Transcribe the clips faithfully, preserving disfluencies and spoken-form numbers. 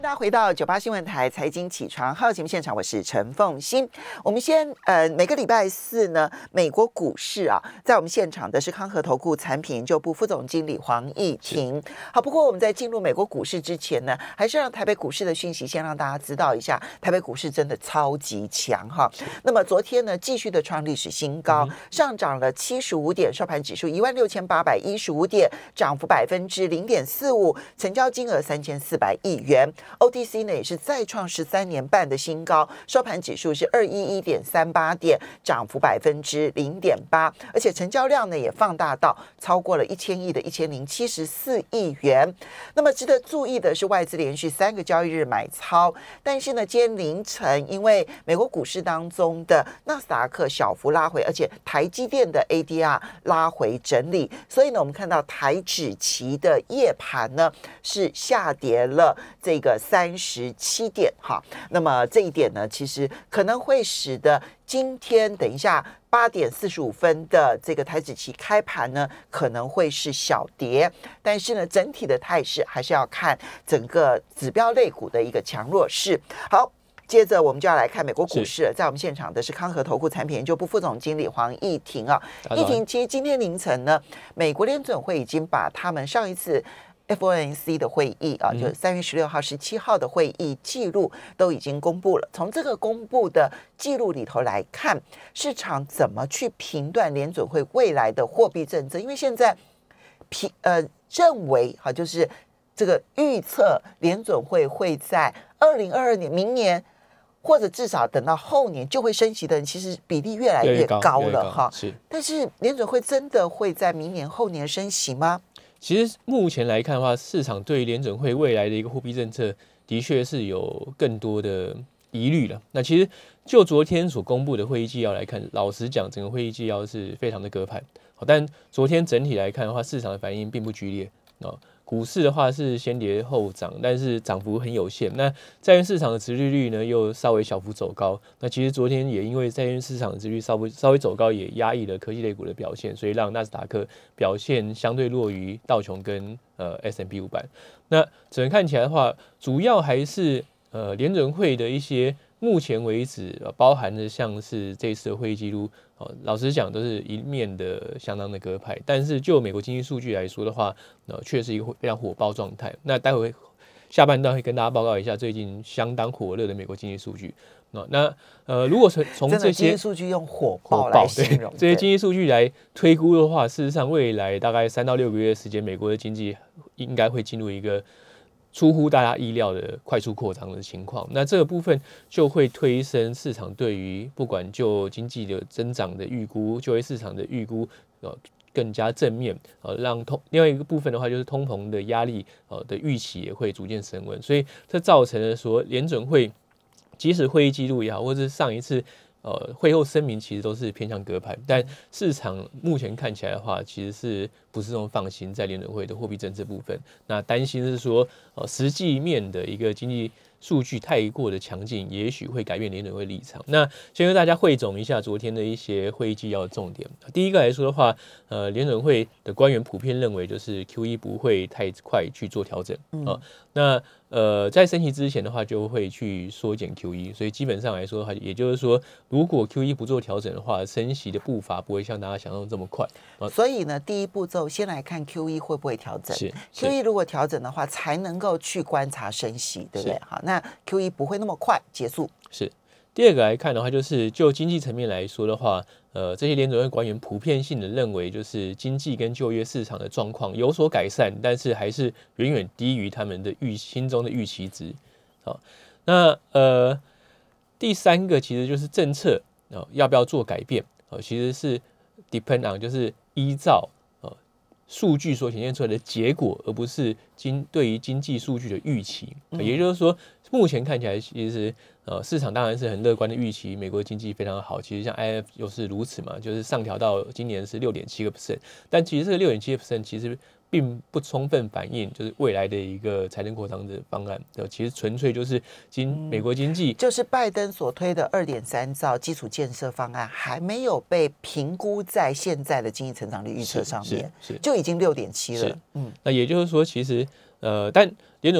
大家回到九八新闻台财经起床号节目现场，我是陈凤馨。我们先呃，每个礼拜四呢，美国股市啊，在我们现场的是康和投顾产品研究部副总经理黄义婷。好，不过我们在进入美国股市之前呢，还是让台北股市的讯息先让大家知道一下，台北股市真的超级强哈。那么昨天呢，继续的创历史新高，嗯、上涨了七十五点，收盘指数一万六千八百一十五点，涨幅百分之零点四五，成交金额三千四百亿元。O T C 呢也是再创十三年半的新高，收盘指数是二一一点三八点，涨幅百分之零点八，而且成交量呢也放大到超过了一千亿的一千零七十四亿元。那么值得注意的是，外资连续三个交易日买超，但是呢，今天凌晨因为美国股市当中的纳斯达克小幅拉回，而且台积电的 A D R 拉回整理，所以呢，我们看到台指期的夜盘呢是下跌了这个三十七点哈，那么这一点呢，其实可能会使得今天等一下八点四十五分的这个台指期开盘呢，可能会是小跌，但是呢，整体的态势还是要看整个指标类股的一个强弱势。好。接着我们就要来看美国股市了，在我们现场的是康和投顾产品研究部副总经理黄义婷啊。义婷，其实今天凌晨呢，美国联准会已经把他们上一次F O M C 的会议啊，就三月十六号、十七号的会议记录都已经公布了。从这个公布的记录里头来看，市场怎么去评断联准会未来的货币政策？因为现在评呃认为哈，就是这个预测联准会会在二零二二年明年。或者至少等到后年就会升息的人，其实比例越来越高了哈。是，但是联准会真的会在明年后年升息吗？ 其实目前来看的话，市场对于联准会未来的一个货币政策，的确是有更多的疑虑了。那其实就昨天所公布的会议纪要来看，老实讲，整个会议纪要是非常的鸽派。但昨天整体来看的话，市场的反应并不剧烈啊。股市的话是先跌后涨，但是涨幅很有限。那债券市场的殖利率呢，又稍微小幅走高。那其实昨天也因为债券市场的殖利率稍微稍微走高，也压抑了科技类股的表现，所以让纳斯达克表现相对弱于道琼跟呃 S and P 五百。那整个看起来的话，主要还是呃联准会的一些目前为止、呃、包含的像是这次的会议记录。老实讲，都是一面的相当的鸽派，但是就美国经济数据来说的话，呃，确实一个非常火爆状态。那待会下半段会跟大家报告一下最近相当火热的美国经济数据。那呃，如果从从这些经济数据用火爆来形容， 这些经济数据来推估的话，事实上未来大概三到六个月的时间，美国的经济应该会进入一个出乎大家意料的快速扩张的情况，那这个部分就会推升市场对于不管就经济的增长的预估、就业市场的预估，呃，更加正面，呃，让通另外一个部分的话，就是通膨的压力，呃的预期也会逐渐升温，所以这造成了说联准会即使会议记录也好，或者是上一次。呃，会后声明其实都是偏向鸽派，但市场目前看起来的话，其实是不是那么放心在联准会的货币政策部分？那担心是说，呃，实际面的一个经济数据太过的强劲，也许会改变联准会立场。那先跟大家汇总一下昨天的一些会议纪要的重点。第一个来说的话，呃，联准会的官员普遍认为，就是 Q E 不会太快去做调整啊、呃。那呃，在升息之前的话，就会去缩减 Q E， 所以基本上来说的话，也就是说，如果 Q E 不做调整的话，升息的步伐不会像大家想象这么快。 啊、所以呢，第一步骤先来看 Q E 会不会调整。Q E 如果调整的话，才能够去观察升息，对不对？好，那 Q E 不会那么快结束。 是。第二个来看的话，就是就经济层面来说的话，呃，这些联准会官员普遍性的认为，就是经济跟就业市场的状况有所改善，但是还是远远低于他们的预心中的预期值。好，那呃，第三个其实就是政策、呃、要不要做改变？呃、其实是 depend on， 就是依照呃数据所显现出来的结果，而不是经对于经济数据的预期。呃、也就是说，目前看起来其实。呃，市场当然是很乐观的预期，美国经济非常好。其实像 I M F 又是如此嘛，就是上调到今年是 百分之六点七， 但其实这个 百分之六点七 其实并不充分反映就是未来的一个财政扩张的方案。其实纯粹就是经美国经济、 嗯，就是拜登所推的 二点三兆基础建设方案还没有被评估在现在的经济成长率预测上面，就已经 百分之六点七 了。嗯， 那也就是说，其实呃，但联准会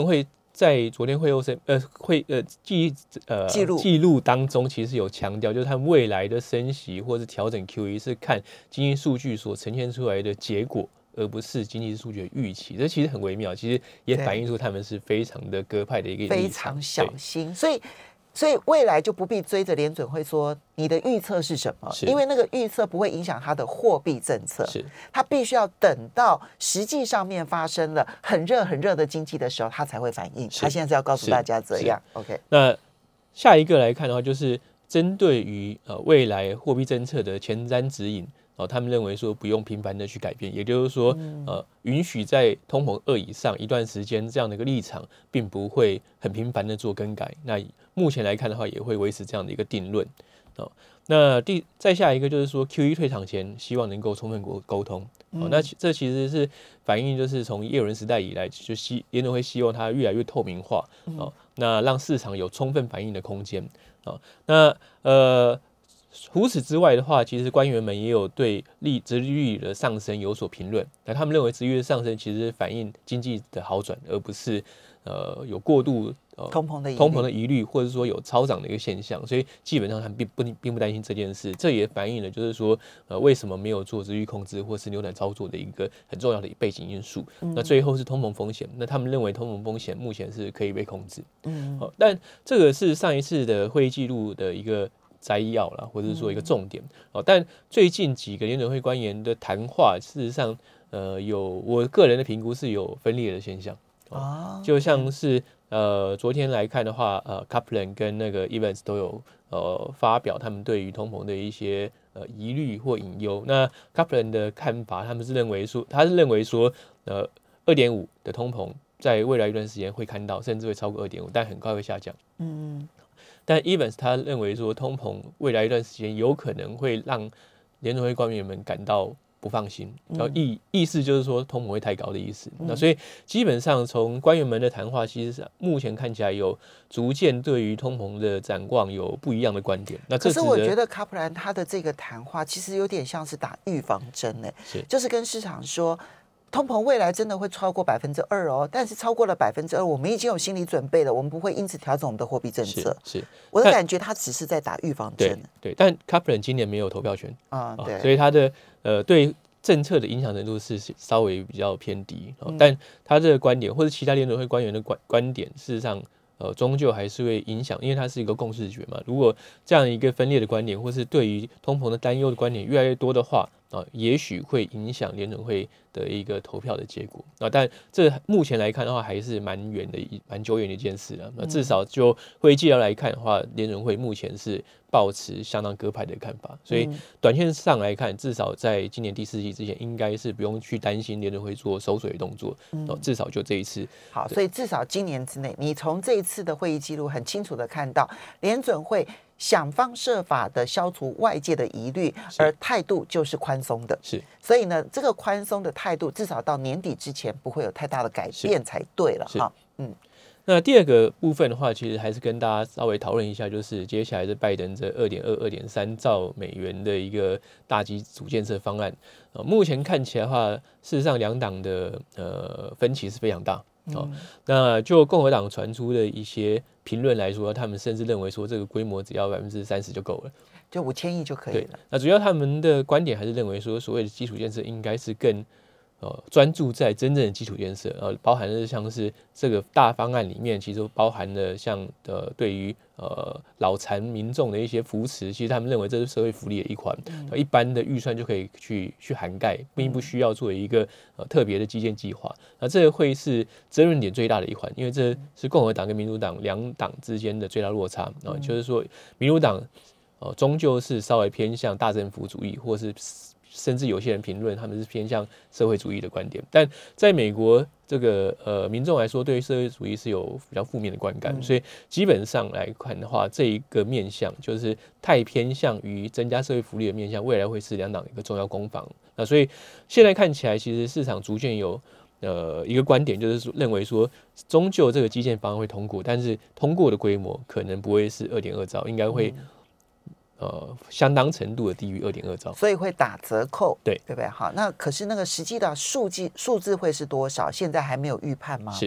在昨天会后声呃会呃记呃记录记录当中，其实有强调，就是他们未来的升息或是调整 Q E 是看经济数据所呈现出来的结果，而不是经济数据的预期。这其实很微妙，其实也反映出他们是非常的鸽派的一个立场， 非常小心，所以。所以未来就不必追着联准会说你的预测是什么，因为那个预测不会影响它的货币政策， 是它必须要等到实际上面发生了很热很热的经济的时候，它才会反应。它现在是要告诉大家这样。OK， 那下一个来看的话，就是针对于呃未来货币政策的前瞻指引。哦，他们认为说不用频繁的去改变，也就是说，呃，允许在通膨二以上一段时间这样的一个立场，并不会很频繁的做更改。那目前来看的话，也会维持这样的一个定论。哦，那第再下一个就是说 ，Q E 退场前希望能够充分沟沟通。哦，那这其实是反映就是从叶伦时代以来，就希联准会希望它越来越透明化。哦，那让市场有充分反应的空间。哦，那呃。除此之外的话，其实官员们也有对利殖利率的上升有所评论。那他们认为殖利率的上升其实反映经济的好转，而不是呃有过度呃通膨的通膨的疑虑，或者说有超涨的一个现象。所以基本上他们并不并不担心这件事。这也反映了就是说呃为什么没有做殖利率控制或是扭转操作的一个很重要的背景因素。嗯、那最后是通膨风险。那他们认为通膨风险目前是可以被控制。嗯，好、哦，但这个是上一次的会议记录的一个摘要啦，或者是说一个重点。哦，但最近几个联准会官员的谈话，事实上，呃，有我个人的评估是有分裂的现象。哦，就像是呃，昨天来看的话，呃 ，Kaplan 跟那个 Evans 都有呃发表他们对于通膨的一些呃疑虑或隐忧。那 Kaplan 的看法，他们是认为说，他是认为说，呃，二点五的通膨在未来一段时间会看到，甚至会超过二点五，但很快会下降。嗯。但 Evans 他认为说，通膨未来一段时间有可能会让联准会官员们感到不放心，然后意意思就是说通膨会太高的意思。嗯、那所以基本上从官员们的谈话，其实目前看起来有逐渐对于通膨的展望有不一样的观点。那这可是我觉得卡普兰他的这个谈话其实有点像是打预防针呢，就是跟市场说。通膨未来真的会超过百分之二哦，但是超过了百分之二，我们已经有心理准备了，我们不会因此调整我们的货币政策。 是，是我的感觉，他只是在打预防针。 对，对但 Kaplan 今年没有投票权啊、嗯，对， 所以他的呃对政策的影响程度是稍微比较偏低。嗯、但他这个观点或者其他联准会官员的观观点，事实上。呃，终究还是会影响，因为它是一个共识决嘛。如果这样一个分裂的观点，或是对于通膨的担忧的观点越来越多的话，啊，也许会影响联准会的一个投票的结果。啊，但这目前来看的话，还是蛮远的、蛮久远的一件事了。那至少就会议纪要来看的话，联准会目前是抱持相当鸽派的看法，所以短线上来看，至少在今年第四季之前，应该是不用去担心联准会做收水的动作。嗯、至少就这一次。 好，所以至少今年之内，你从这一次的会议记录很清楚的看到，联准会想方设法的消除外界的疑虑，而态度就是宽松的。 是， 所以呢，这个宽松的态度至少到年底之前不会有太大的改变才对了哈。嗯。 那第二个部分的话，其实还是跟大家稍微讨论一下，就是接下来是拜登这二点二、二点三兆美元的一个大基础建设方案。呃，目前看起来的话，事实上两党的呃分歧是非常大。哦，嗯、那就共和党传出的一些评论来说，他们甚至认为说这个规模只要百分之三十就够了， 就五千亿就可以了。 那主要他们的观点还是认为说，所谓的基础建设应该是更。呃，专注在真正的基础建设，呃，包含的像是这个大方案里面，其实包含了像呃对于呃脑残民众的一些扶持，其实他们认为这是社会福利的一环，嗯、一般的预算就可以去去涵盖，并不需要作为一个呃特别的基建计划。那这个会是争论点最大的一环，因为这是共和党跟民主党两党之间的最大落差啊、呃，就是说民主党呃终究是稍微偏向大政府主义，或是。甚至有些人评论他们是偏向社会主义的观点，但在美国这个呃民众来说，对于社会主义是有比较负面的观感，嗯、所以基本上来看的话，这一个面向就是太偏向于增加社会福利的面向，未来会是两党一个重要攻防。那所以现在看起来，其实市场逐渐有呃一个观点，就是认为说，终究这个基建方案会通过，但是通过的规模可能不会是二点二兆，应该会。嗯呃，相当程度的低于二点二兆， 所以会打折扣， 对对不对？好，那可是那个实际的数据数字会是多少？现在还没有预判吗？ 是，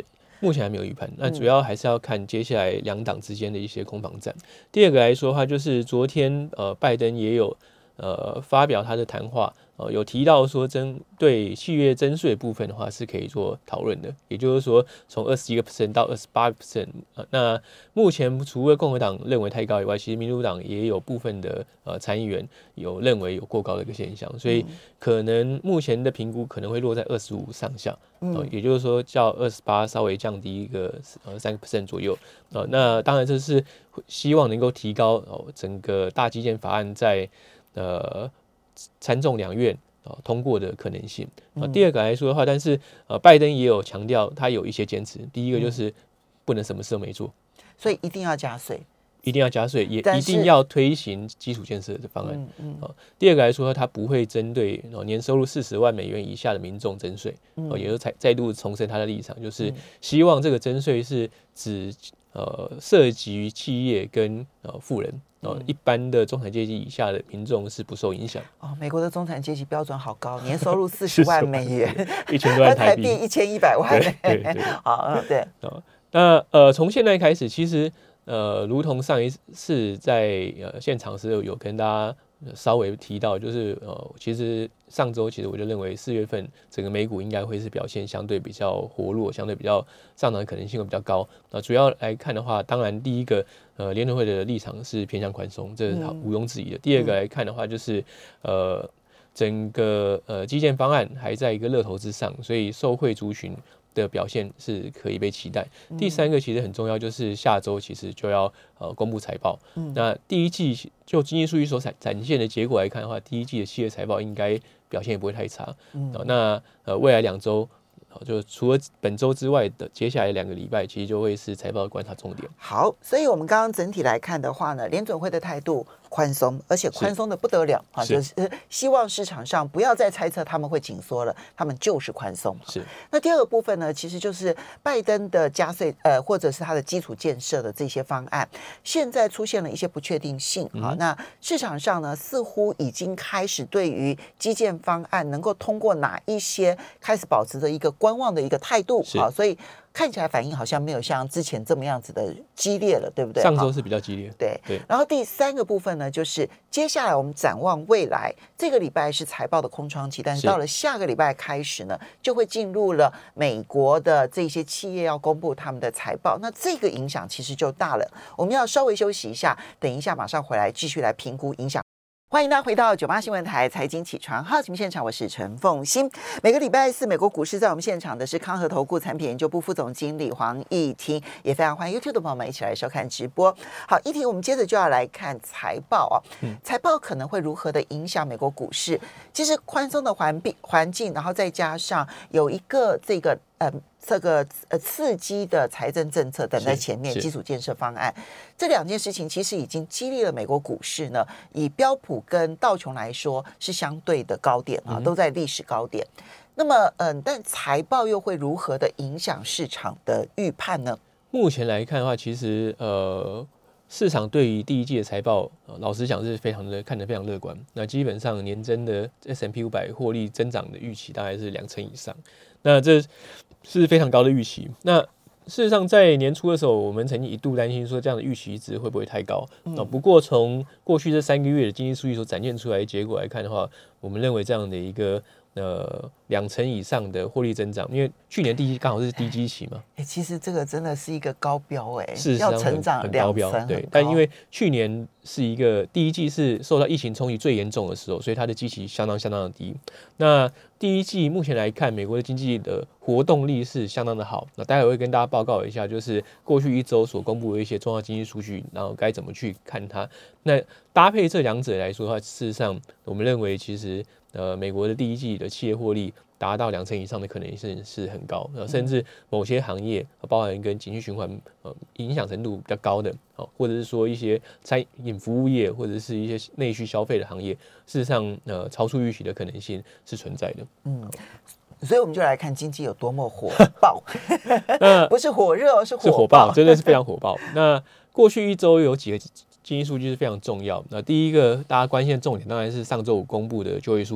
目前还没有预判，那主要还是要看接下来两党之间的一些攻防战。第二个来说的话，就是昨天呃拜登也有呃发表他的谈话。呃，有提到说针对企业征税部分的话是可以做讨论的，也就是说从二十一个 percent 到二十八个 percent。那目前除了共和党认为太高以外，其实民主党也有部分的呃参议员有认为有过高的一个现象，所以可能目前的评估可能会落在二十五上下，呃，也就是说较二十八稍微降低一个呃三个 percent 左右。呃，那当然这是希望能够提高哦整个大基建法案在呃。参众两院、呃、通过的可能性、呃、第二个来说的话，但是、呃、拜登也有强调他有一些坚持。第一个就是不能什么事都没做， 所以一定要加税， 一定要加税，也一定要推行基础建设的方案。嗯嗯呃、第二个来说，他不会针对、呃、年收入四十万美元以下的民众征税，呃、也就再再度重申他的立场，就是希望这个征税是指呃涉及于企业跟呃富人。哦，一般的中产阶级以下的民众是不受影响。 哦，美国的中产阶级标准好高，年收入四十万美元， 一千多万台币， 一千一百万。 对对对， 好，对。 哦，那呃，从现在开始，其实呃，如同上一次在呃现场时候有跟大家稍微提到，就是呃，其实上周其实我就认为四月份整个美股应该会是表现相对比较活络，相对比较上涨的可能性会比较高。那主要来看的话，当然第一个呃联准会的立场是偏向宽松，这是毋庸置疑的。嗯、第二个来看的话，就是呃整个呃基建方案还在一个热头之上，所以受惠族群的表现是可以被期待。嗯、第三个其实很重要，就是下周其实就要呃公布财报。嗯、那第一季就经济数据所展展现的结果来看的话，第一季的企业财报应该表现也不会太差。嗯、那呃未来两周。就除了本周之外的接下来两个礼拜，其实就会是财报的观察重点。 好，所以我们刚刚整体来看的话呢，联准会的态度宽松，而且宽松的不得了啊，就是希望市场上不要再猜测他们会紧缩了，他们就是宽松。 是。 那第二个部分呢，其实就是拜登的加税，呃，或者是他的基础建设的这些方案，现在出现了一些不确定性啊。嗯、那市场上呢，似乎已经开始对于基建方案能够通过哪一些，开始保持着一个观望的一个态度啊，所以看起来反应好像没有像之前这么样子的激烈了，对不对？ 上周是比较激烈， 对对。然后第三个部分呢，就是接下来我们展望未来，这个礼拜是财报的空窗期，但是到了下个礼拜开始呢，就会进入了美国的这些企业要公布他们的财报，那这个影响其实就大了。我们要稍微休息一下，等一下马上回来继续来评估影响。欢迎大家回到九八新闻台财经起床号节目现场，我是陈凤馨。每个礼拜四，美国股市在我们现场的是康和投顾产品研究部副总经理黄义婷，也非常欢迎 YouTube 的朋友们一起来收看直播。好，义婷，我们接着就要来看财报啊，嗯、财报可能会如何的影响美国股市？其实宽松的环境环境，然后再加上有一个这个呃。这个呃刺激的财政政策等在前面，基础建设方案这两件事情其实已经激励了美国股市呢。以标普跟道琼来说是相对的高点啊，都在历史高点。那么嗯、呃，但财报又会如何的影响市场的预判呢？ 目前来看的话，其实呃。市场对于第一季的财报，呃、老实讲是非常的看得非常乐观。那基本上年增的 S and P 五百 获利增长的预期大概是两成以上，那这是非常高的预期。那事实上在年初的时候，我们曾经一度担心说这样的预期值会不会太高。嗯、不过从过去这三个月的经济数据所展现出来的结果来看的话，我们认为这样的一个呃两成以上的获利增长，因为去年第一刚好是低基期嘛。 哎、欸，其实这个真的是一个高标哎、欸， 事实上要成长两成，对。但因为去年是一个第一季是受到疫情冲击最严重的时候，所以它的基期相当相当的低。那第一季目前来看，美国的经济的活动力是相当的好。那待会会跟大家报告一下，就是过去一周所公布的一些重要经济数据，然后该怎么去看它。那搭配这两者来说的话，事实上我们认为其实呃美国的第一季的企业获利达到两成以上的可能性是很高，甚至某些行业，包含跟景气循环呃影响程度比较高的，或者是说一些餐饮服务业或者是一些内需消费的行业，事实上呃超出预期的可能性是存在的。 嗯，所以我们就来看经济有多么火爆，不是火热，是火爆， 是火爆，真的是非常火爆。那过去一周有几个经济数据是非常重要。那第一个大家关心的重点当然是上周五公布的就业数据。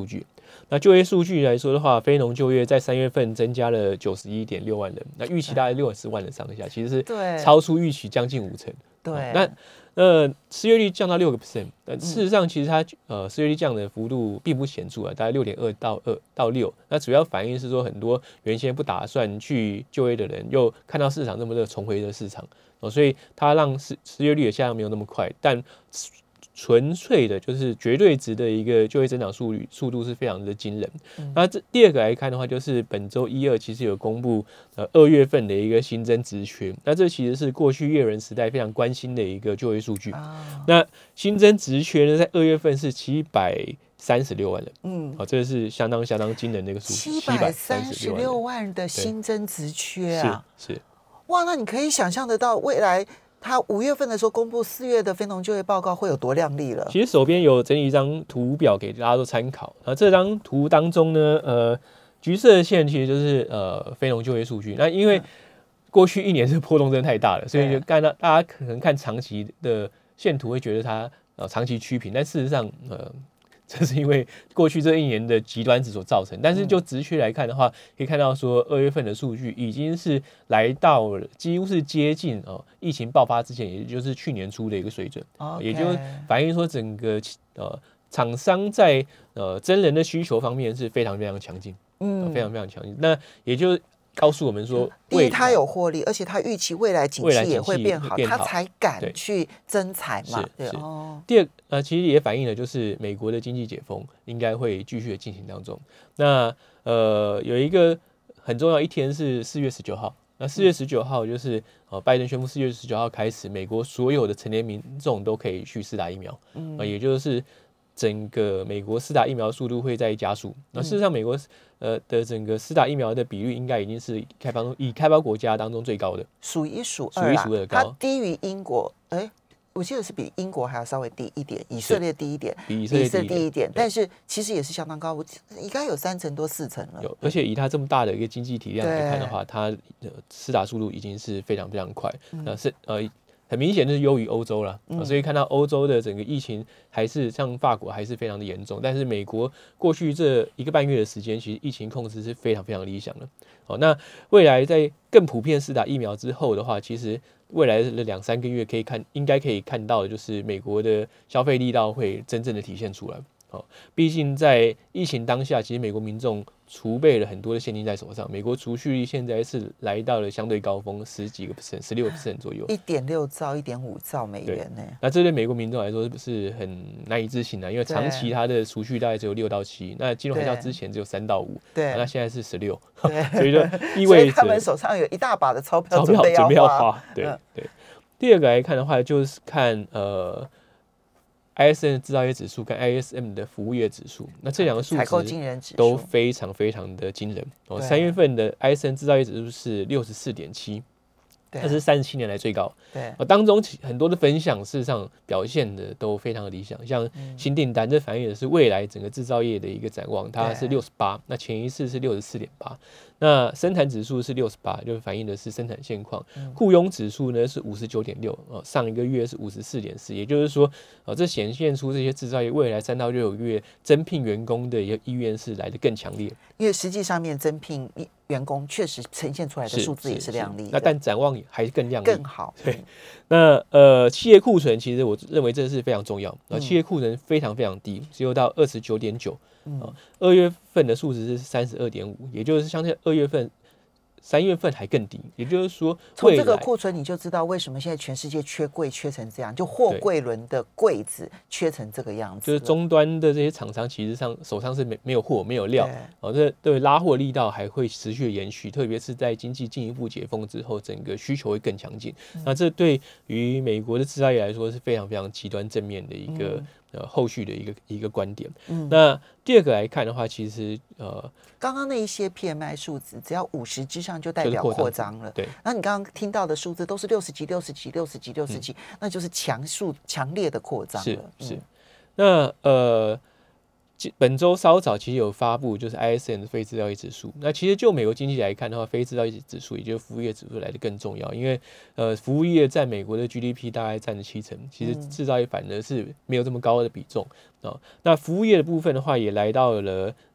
那就业数据来说的话，非农就业在三月份增加了九十一点六万人，那预期大概六十万人上下，其实是超出预期将近五成。 对， 哦、那呃失业率降到六个 percent， 但事实上其实它呃失业率降的幅度并不显著啊，大概六点二到二到六。那主要反映是说很多原先不打算去就业的人，又看到市场这么热，重回的市场哦，所以它让失失业率的下降没有那么快，但纯粹的就是绝对值的一个就业增长速率速度是非常的惊人。嗯、那这第二个来看的话，就是本周一二其实有公布呃二月份的一个新增职缺，那这其实是过去叶伦时代非常关心的一个就业数据。啊、那新增职缺呢，在二月份是七百三十六万人，嗯，好、哦，这是相当相当惊人的一个数据， 七百三十六万的新增职缺啊， 是是， 哇，那你可以想象得到未来。他五月份的时候公布四月的非农就业报告会有多亮丽了。 其实手边有整理一张图表给大家做参考。那这张图当中呢，呃，橘色的线其实就是呃非农就业数据。那因为过去一年是波动真的太大了，所以就看到大家可能看长期的线图会觉得它呃长期趋平，但事实上呃。这是因为过去这一年的极端值所造成，但是就职缺来看的话，可以看到说二月份的数据已经是来到了几乎是接近哦疫情爆发之前，也就是去年初的一个水准， okay. 也就是反映说整个呃厂商在呃真人的需求方面是非常非常强劲，嗯、呃，非常非常强劲。那也就告诉我们说， 第一，他有获利，而且他预期未来景气也会变好，他才敢去增财嘛。对哦。 第二，呃，其实也反映了就是美国的经济解封应该会继续的进行当中。那呃，有一个很重要一天是四月十九号。那四月十九号就是呃，拜登宣布四月十九号开始，美国所有的成年民众都可以去施打疫苗，嗯、呃，也就是。整个美国施打疫苗速度会在加速。那事实上，美国呃的整个施打疫苗的比率应该已经是开发中以开发国家当中最高的， 数一数二，数一数二高，它低于英国，哎、欸，我记得是比英国还要稍微低一点，以色列低一点， 比以色列低一点，但是其实也是相当高，应该有三成多四成了。 有，而且以它这么大的一个经济体量来看的话，它的施打速度已经是非常非常快，那、嗯、是呃。很明显就是优于欧洲了、嗯，所以看到欧洲的整个疫情还是像法国还是非常的严重，但是美国过去这一个半月的时间，其实疫情控制是非常非常理想的。好，那未来在更普遍施打疫苗之后的话，其实未来的两三个月可以看，应该可以看到的就是美国的消费力道会真正的体现出来。好，毕竟在疫情当下，其实美国民众储备了很多的现金在手上，美国储蓄率现在是来到了相对高峰，十几个 percent， 十六 percent 左右， 一点六兆、一点五兆美元呢。 那这对美国民众来说是很难以置信的，因为长期它的储蓄大概只有六到七，那金融海啸之前只有三到五，对，那现在是十六，所以就意味着他们手上有一大把的钞票准备要花。 对、嗯、对。第二个来看的话，就是看呃。I S M 的制造业指数跟 I S M 的服务业指数，那这两个数值都非常非常的惊人哦。三月份的 I S M 制造业指数是六十四点七，这是三十七年来最高。对，当中很多的分享事实上表现的都非常的理想，像新订单，这反映的是未来整个制造业的一个展望，它是六十八，那前一次是六十四点八。那生产指数是六十八，就反映的是生产现况。雇佣指数呢是五十九点六，上一个月是五十四点四，也就是说，呃，这显现出这些制造业未来三到六个月增聘员工的一个意愿是来得更强烈。 因为实际上面增聘员工确实呈现出来的数字也是亮丽的， 那但展望还是更亮丽， 更好。 对，那呃，企业库存其实我认为这是非常重要。呃，企业库存非常非常低，只有到二十九点九。嗯，二月份的数值是三十二点五，也就是相对二月份、三月份还更低。也就是说， 从这个库存你就知道为什么现在全世界缺柜缺成这样，就货柜轮的柜子缺成这个样子。 就是终端的这些厂商其实上手上是没没有货、没有料，哦，这对拉货力道还会持续的延续，特别是在经济进一步解封之后，整个需求会更强劲。嗯、那这对于美国的制造业来说是非常非常极端正面的一个。嗯呃，后续的一个一个观点。嗯，那第二个来看的话，其实呃， 刚刚那一些 P M I 数字，只要五十之上就代表扩张了。 对， 那你刚刚听到的数字都是六十几、六十几、六十几、六十几，那就是强数强烈的扩张了。 是是。嗯、那呃。本周稍早其实有发布，就是 I S M 的非制造业指数。那其实就美国经济来看的话，非制造业指数也就是服务业指数来的更重要，因为呃服务业在美国的 G D P 大概占了七成，其实制造业反而是没有这么高的比重啊、哦。那服务业的部分的话，也来到了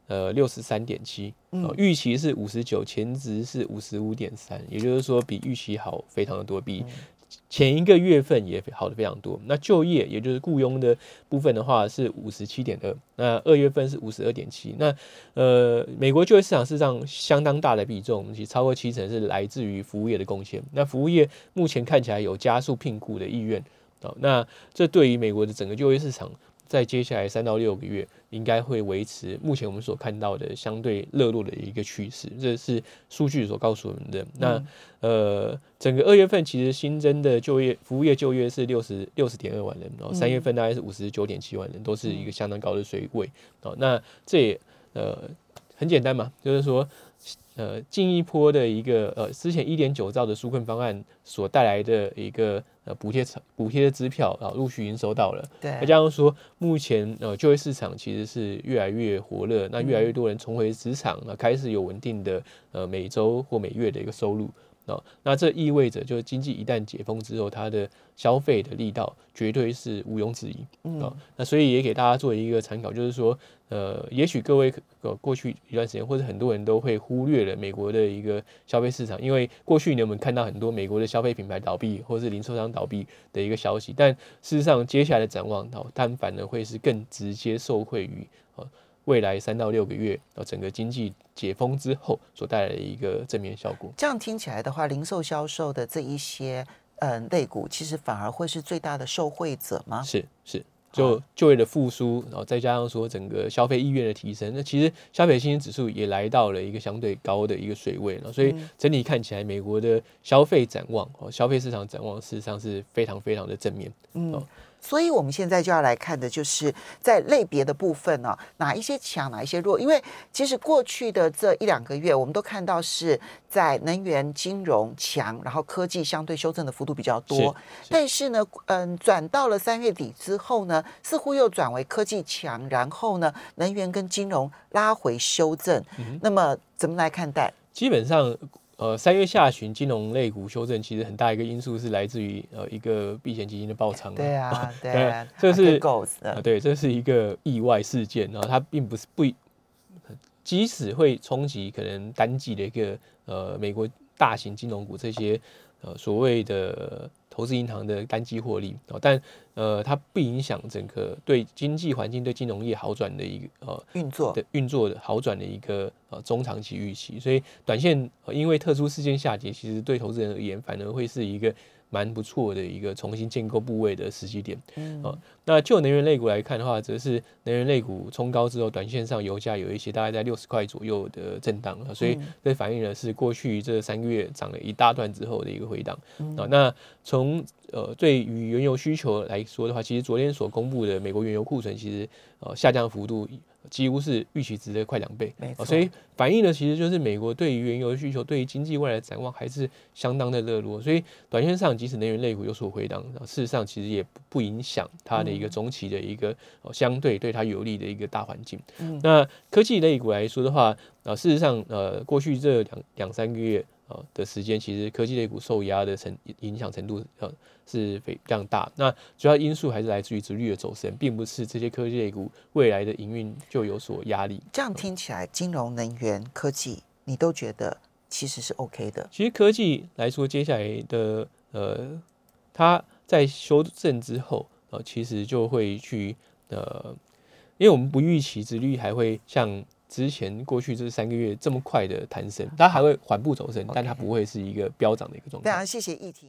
呃六十三点七，预期是五十九，前值是五十五点三，也就是说比预期好非常的多，比前一个月份也好的非常多。那就业也就是雇佣的部分的话是五十七点二，那二月份是五十二点七。那呃，美国就业市场事实上相当大的比重，其实超过七成是来自于服务业的贡献。那服务业目前看起来有加速聘雇的意愿，哦，那这对于美国的整个就业市场，在接下来三到六个月，应该会维持目前我们所看到的相对热络的一个趋势，这是数据所告诉我们的。那呃，整个二月份其实新增的就业服务业就业是六十六十点二万人，然后三月份大概是五十九点七万人，都是一个相当高的水位。哦，那这也呃很简单嘛，就是说。呃，近一波的一个呃，之前一点九兆的纾困方案所带来的一个呃补贴补贴的支票啊，陆续已经收到了。 对， 再加上说，目前呃就业市场其实是越来越活络，那越来越多人重回职场，那、嗯、开始有稳定的呃每周或每月的一个收入。哦，那这意味着，就是经济一旦解封之后，它的消费的力道绝对是毋庸置疑。嗯，哦，那所以也给大家做一个参考，就是说，呃，也许各位呃过去一段时间，或者很多人都会忽略了美国的一个消费市场，因为过去我们看到很多美国的消费品牌倒闭或是零售商倒闭的一个消息，但事实上接下来的展望，哦，但反而会是更直接受惠于哦。未来三到六个月，整个经济解封之后所带来的一个正面效果。 这样听起来的话，零售销售的这一些嗯类股，其实反而会是最大的受惠者吗？ 是是，就就业的复苏，然后再加上说整个消费意愿的提升，那其实消费信心指数也来到了一个相对高的一个水位了。所以整体看起来，美国的消费展望，消费市场展望，事实上是非常非常的正面。嗯。 所以我们现在就要来看的就是在类别的部分呢，哪一些强，哪一些弱。因为其实过去的这一两个月，我们都看到是在能源、金融强，然后科技相对修正的幅度比较多。是是但是呢，嗯，转到了三月底之后呢，似乎又转为科技强，然后呢，能源跟金融拉回修正。嗯、那么怎么来看待？ 基本上。呃，三月下旬金融类股修正，其实很大一个因素是来自于呃一个避险基金的爆仓。 对啊，对啊， 这是啊， 对，这是一个意外事件，然后它并不是不，即使会冲击可能单季的一个呃美国大型金融股这些呃所谓的投资银行的单季获利，哦，但呃它不影响整个对经济环境、对金融业好转的一个呃运作的运作的好转的一个呃中长期预期，所以短线、呃、因为特殊事件下跌，其实对投资人而言反而会是一个蛮不错的一个重新建构部位的时机点。嗯，呃、那就能源类股来看的话，则是能源类股冲高之后，短线上油价有一些大概在六十块左右的震荡，呃、所以这反映的是过去这三个月涨了一大段之后的一个回档。嗯呃、那从呃对于原油需求来说的话，其实昨天所公布的美国原油库存其实呃下降幅度几乎是预期值的快两倍，呃、所以反映的其实就是美国对于原油的需求，对于经济未来的展望还是相当的热络。所以短线上即使能源类股有所回档，事实上其实也不影响它的一个中期的一个、呃、相对对它有利的一个大环境。嗯、那科技类股来说的话，呃、事实上呃过去这两两三个月。呃、的时间，其实科技类股受压的程影响程度呃是非常大。那主要因素还是来自于殖利率的走升，并不是这些科技类股未来的营运就有所压力。 这样听起来，金融、能源、科技，你都觉得其实是 OK 的。 其实科技来说，接下来的呃，它在修正之后，呃，其实就会去呃，因为我们不预期殖利率还会像。之前过去这三个月这么快的弹升，它还会缓步走升，但它不会是一个飙涨的一个状态。 非常谢谢议题。